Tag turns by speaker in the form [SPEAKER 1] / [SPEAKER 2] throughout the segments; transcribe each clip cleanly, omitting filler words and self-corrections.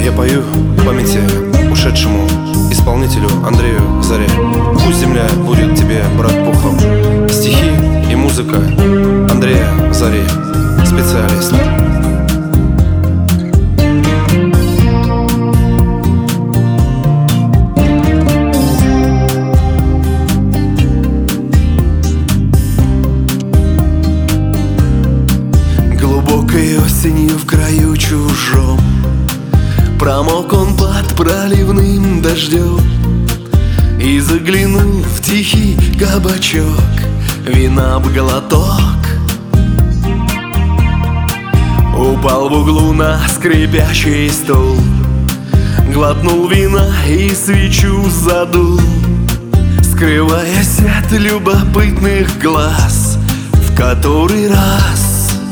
[SPEAKER 1] Я пою в памяти ушедшему исполнителю Андрею Заре. Пусть земля будет тебе, брат, пухом. Стихи и музыка Андрея Зари, специалист.
[SPEAKER 2] Глубокой осенью в краю чужом промок он под проливным дождем и заглянул в тихий кабачок, вина б глоток. Упал в углу на скрипящий стул, глотнул вина и свечу задул, скрываясь от любопытных глаз в который раз.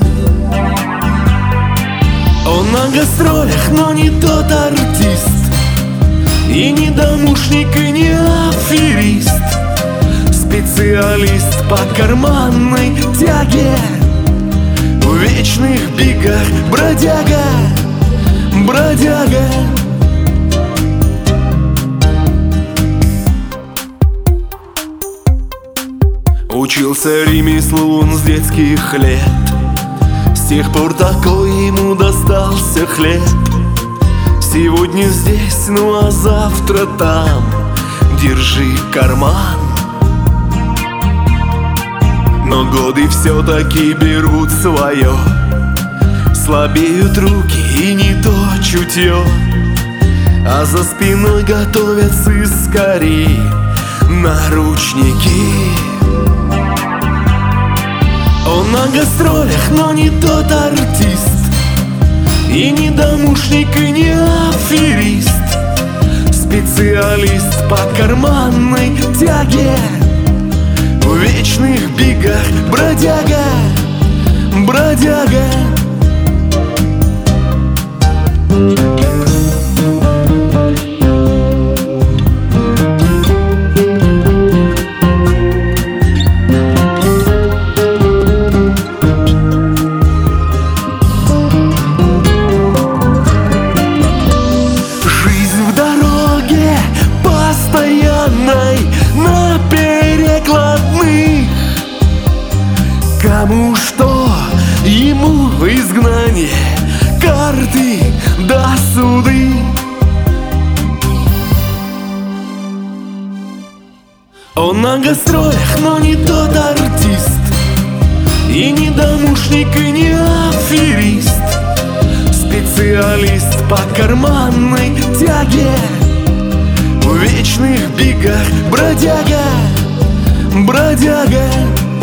[SPEAKER 2] Он на гастролях, но не тот артист, и не домушник, и не аферист, специалист по карманной тяге, в вечных бегах бродяга, бродяга. Учился ремеслу он с детских лет, с тех пор такой ему достался хлеб. Сегодня здесь, ну а завтра там, держи карман. Но годы все-таки берут свое, слабеют руки и не то чутье, а за спиной готовятся скорей наручники. Он на гастролях, но не тот артист, и не домушник, и не аферист, специалист по карманной тяге, в вечных бегах бродяга, бродяга. На перекладных, кому что, ему в изгнание, карты до суды. Он на гастролях, но не тот артист, и не домушник, и не аферист, специалист по карманной тяге, в вечных бегах бродяга, бродяга.